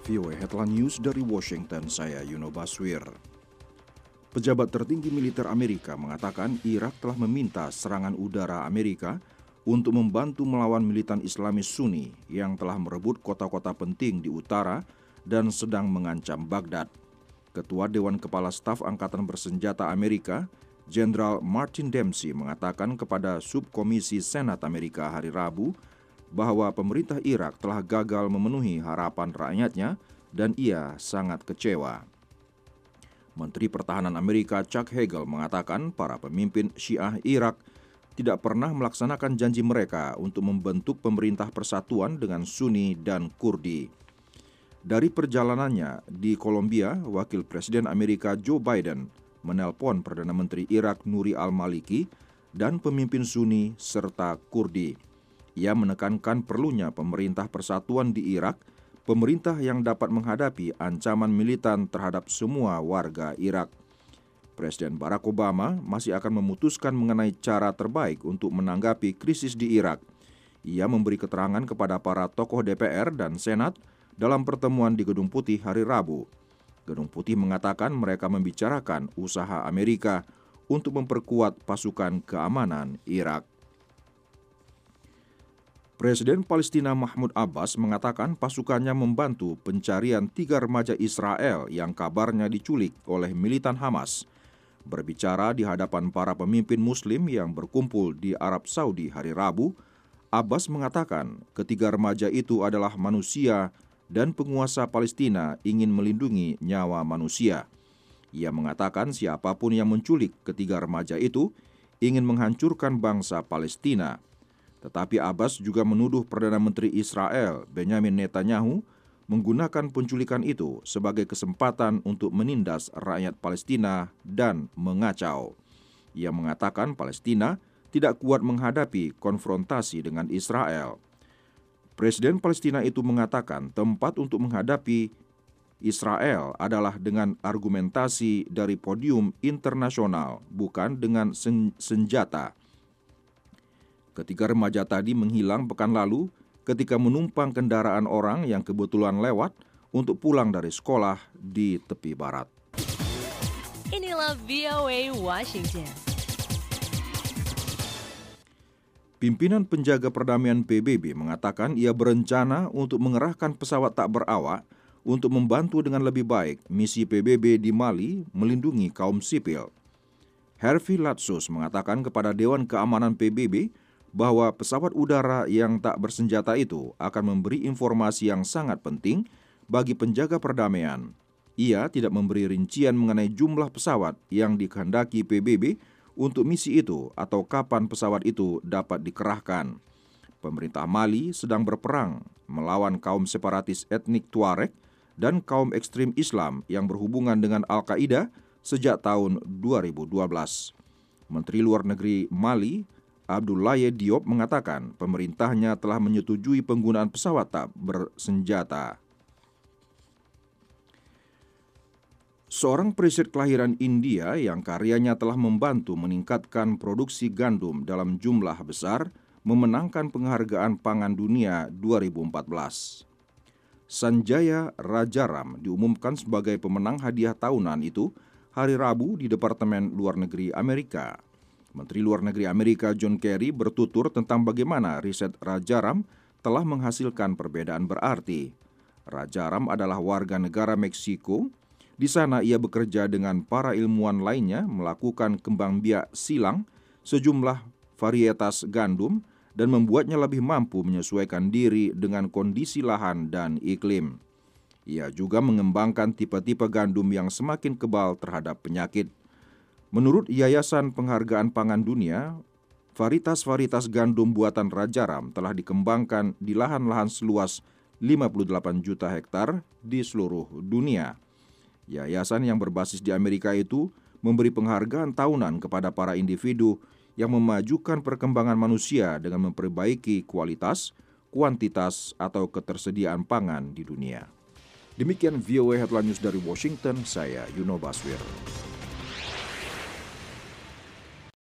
VOA Headline News dari Washington, saya Yuno Baswir. Pejabat tertinggi militer Amerika mengatakan Irak telah meminta serangan udara Amerika untuk membantu melawan militan Islamis Sunni yang telah merebut kota-kota penting di utara dan sedang mengancam Baghdad. Ketua Dewan Kepala Staf Angkatan Bersenjata Amerika, Jenderal Martin Dempsey mengatakan kepada Subkomisi Senat Amerika hari Rabu bahwa pemerintah Irak telah gagal memenuhi harapan rakyatnya dan ia sangat kecewa. Menteri Pertahanan Amerika Chuck Hagel mengatakan para pemimpin Syiah Irak tidak pernah melaksanakan janji mereka untuk membentuk pemerintah persatuan dengan Sunni dan Kurdi. Dari perjalanannya di Kolombia, Wakil Presiden Amerika Joe Biden menelpon Perdana Menteri Irak Nuri al-Maliki dan pemimpin Sunni serta Kurdi. Ia menekankan perlunya pemerintah persatuan di Irak, pemerintah yang dapat menghadapi ancaman militan terhadap semua warga Irak. Presiden Barack Obama masih akan memutuskan mengenai cara terbaik untuk menanggapi krisis di Irak. Ia memberi keterangan kepada para tokoh DPR dan Senat dalam pertemuan di Gedung Putih hari Rabu. Gedung Putih mengatakan mereka membicarakan usaha Amerika untuk memperkuat pasukan keamanan Irak. Presiden Palestina Mahmud Abbas mengatakan pasukannya membantu pencarian 3 remaja Israel yang kabarnya diculik oleh militan Hamas. Berbicara di hadapan para pemimpin Muslim yang berkumpul di Arab Saudi hari Rabu, Abbas mengatakan ketiga remaja itu adalah manusia dan penguasa Palestina ingin melindungi nyawa manusia. Ia mengatakan siapapun yang menculik ketiga remaja itu ingin menghancurkan bangsa Palestina. Tetapi Abbas juga menuduh Perdana Menteri Israel Benyamin Netanyahu menggunakan penculikan itu sebagai kesempatan untuk menindas rakyat Palestina dan mengacau. Ia mengatakan Palestina tidak kuat menghadapi konfrontasi dengan Israel. Presiden Palestina itu mengatakan tempat untuk menghadapi Israel adalah dengan argumentasi dari podium internasional, bukan dengan senjata. Ketiga remaja tadi menghilang pekan lalu ketika menumpang kendaraan orang yang kebetulan lewat untuk pulang dari sekolah di tepi barat. Inilah VOA Washington. Pimpinan penjaga perdamaian PBB mengatakan ia berencana untuk mengerahkan pesawat tak berawak untuk membantu dengan lebih baik misi PBB di Mali melindungi kaum sipil. Hervé Latsos mengatakan kepada Dewan Keamanan PBB bahwa pesawat udara yang tak bersenjata itu akan memberi informasi yang sangat penting bagi penjaga perdamaian. Ia tidak memberi rincian mengenai jumlah pesawat yang dikehendaki PBB untuk misi itu atau kapan pesawat itu dapat dikerahkan. Pemerintah Mali sedang berperang melawan kaum separatis etnik Tuareg dan kaum ekstrim Islam yang berhubungan dengan Al-Qaeda sejak tahun 2012. Menteri Luar Negeri Mali Abdoulaye Diop mengatakan pemerintahnya telah menyetujui penggunaan pesawat tak bersenjata. Seorang periset kelahiran India yang karyanya telah membantu meningkatkan produksi gandum dalam jumlah besar memenangkan penghargaan pangan dunia 2014. Sanjaya Rajaram diumumkan sebagai pemenang hadiah tahunan itu hari Rabu di Departemen Luar Negeri Amerika. Menteri Luar Negeri Amerika John Kerry bertutur tentang bagaimana riset Rajaram telah menghasilkan perbedaan berarti. Rajaram adalah warga negara Meksiko. Di sana ia bekerja dengan para ilmuwan lainnya melakukan kembang biak silang sejumlah varietas gandum dan membuatnya lebih mampu menyesuaikan diri dengan kondisi lahan dan iklim. Ia juga mengembangkan tipe-tipe gandum yang semakin kebal terhadap penyakit. Menurut Yayasan Penghargaan Pangan Dunia, varietas-varietas gandum buatan Rajaram telah dikembangkan di lahan-lahan seluas 58 juta hektar di seluruh dunia. Yayasan yang berbasis di Amerika itu memberi penghargaan tahunan kepada para individu yang memajukan perkembangan manusia dengan memperbaiki kualitas, kuantitas, atau ketersediaan pangan di dunia. Demikian VOA Headline News dari Washington, saya Yuno Baswir.